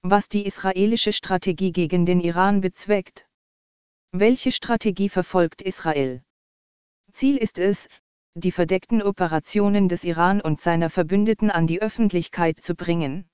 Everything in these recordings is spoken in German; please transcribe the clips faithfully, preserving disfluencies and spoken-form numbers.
was die israelische Strategie gegen den Iran bezweckt. Welche Strategie verfolgt Israel? Ziel ist es, die verdeckten Operationen des Iran und seiner Verbündeten an die Öffentlichkeit zu bringen.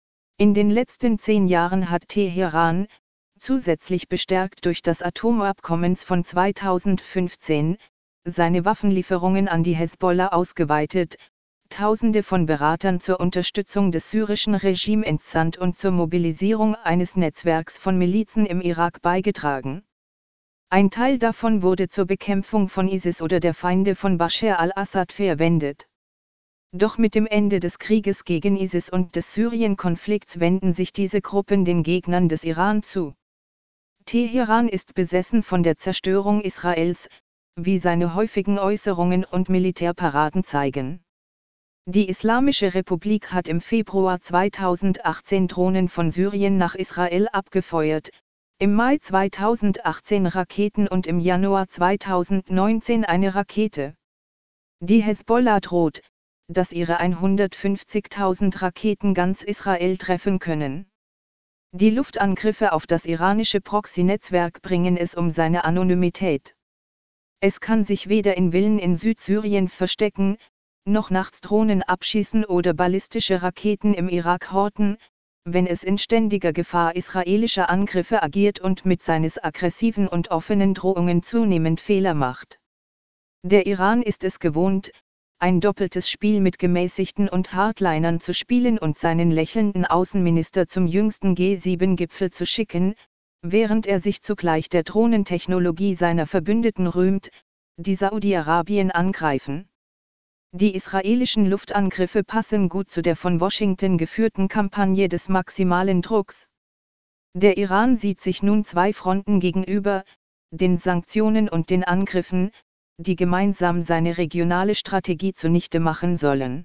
In den letzten zehn Jahren hat Teheran, zusätzlich bestärkt durch das Atomabkommen von zweitausendfünfzehn, seine Waffenlieferungen an die Hezbollah ausgeweitet, Tausende von Beratern zur Unterstützung des syrischen Regimes entsandt und zur Mobilisierung eines Netzwerks von Milizen im Irak beigetragen. Ein Teil davon wurde zur Bekämpfung von ISIS oder der Feinde von Bashar al-Assad verwendet. Doch mit dem Ende des Krieges gegen ISIS und des Syrien-Konflikts wenden sich diese Gruppen den Gegnern des Iran zu. Teheran ist besessen von der Zerstörung Israels, wie seine häufigen Äußerungen und Militärparaden zeigen. Die Islamische Republik hat im Februar zweitausendachtzehn Drohnen von Syrien nach Israel abgefeuert, im Mai zweitausendachtzehn Raketen und im Januar zweitausendneunzehn eine Rakete. Die Hezbollah droht, dass ihre hundertfünfzigtausend Raketen ganz Israel treffen können. Die Luftangriffe auf das iranische Proxy-Netzwerk bringen es um seine Anonymität. Es kann sich weder in Villen in Südsyrien verstecken, noch nachts Drohnen abschießen oder ballistische Raketen im Irak horten, wenn es in ständiger Gefahr israelischer Angriffe agiert und mit seines aggressiven und offenen Drohungen zunehmend Fehler macht. Der Iran ist es gewohnt, ein doppeltes Spiel mit Gemäßigten und Hardlinern zu spielen und seinen lächelnden Außenminister zum jüngsten G sieben Gipfel zu schicken, während er sich zugleich der Drohnentechnologie seiner Verbündeten rühmt, die Saudi-Arabien angreifen. Die israelischen Luftangriffe passen gut zu der von Washington geführten Kampagne des maximalen Drucks. Der Iran sieht sich nun zwei Fronten gegenüber, den Sanktionen und den Angriffen, die gemeinsam seine regionale Strategie zunichte machen sollen.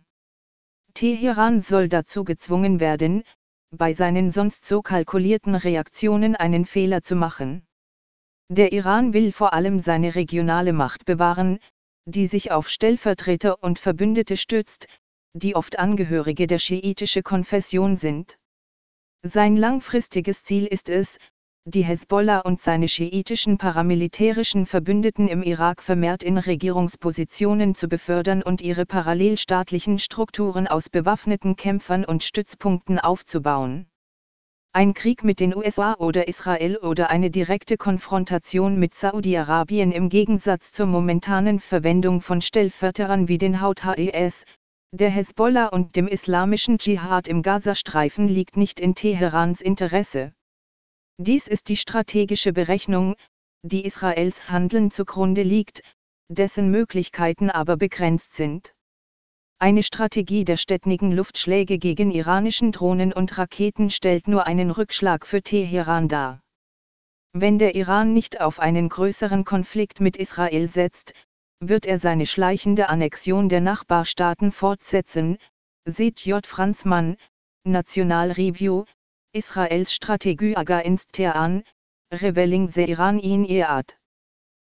Teheran soll dazu gezwungen werden, bei seinen sonst so kalkulierten Reaktionen einen Fehler zu machen. Der Iran will vor allem seine regionale Macht bewahren, die sich auf Stellvertreter und Verbündete stützt, die oft Angehörige der schiitischen Konfession sind. Sein langfristiges Ziel ist es, die Hezbollah und seine schiitischen paramilitärischen Verbündeten im Irak vermehrt in Regierungspositionen zu befördern und ihre parallelstaatlichen Strukturen aus bewaffneten Kämpfern und Stützpunkten aufzubauen. Ein Krieg mit den U S A oder Israel oder eine direkte Konfrontation mit Saudi-Arabien im Gegensatz zur momentanen Verwendung von Stellvertretern wie den Houthi H E S, der Hezbollah und dem islamischen Dschihad im Gazastreifen liegt nicht in Teherans Interesse. Dies ist die strategische Berechnung, die Israels Handeln zugrunde liegt, dessen Möglichkeiten aber begrenzt sind. Eine Strategie der ständigen Luftschläge gegen iranischen Drohnen und Raketen stellt nur einen Rückschlag für Teheran dar. Wenn der Iran nicht auf einen größeren Konflikt mit Israel setzt, wird er seine schleichende Annexion der Nachbarstaaten fortsetzen, sieht J. Franzmann, National Review, Israels Strategie Aga inst Teheran, Revealing the Iran in Iad.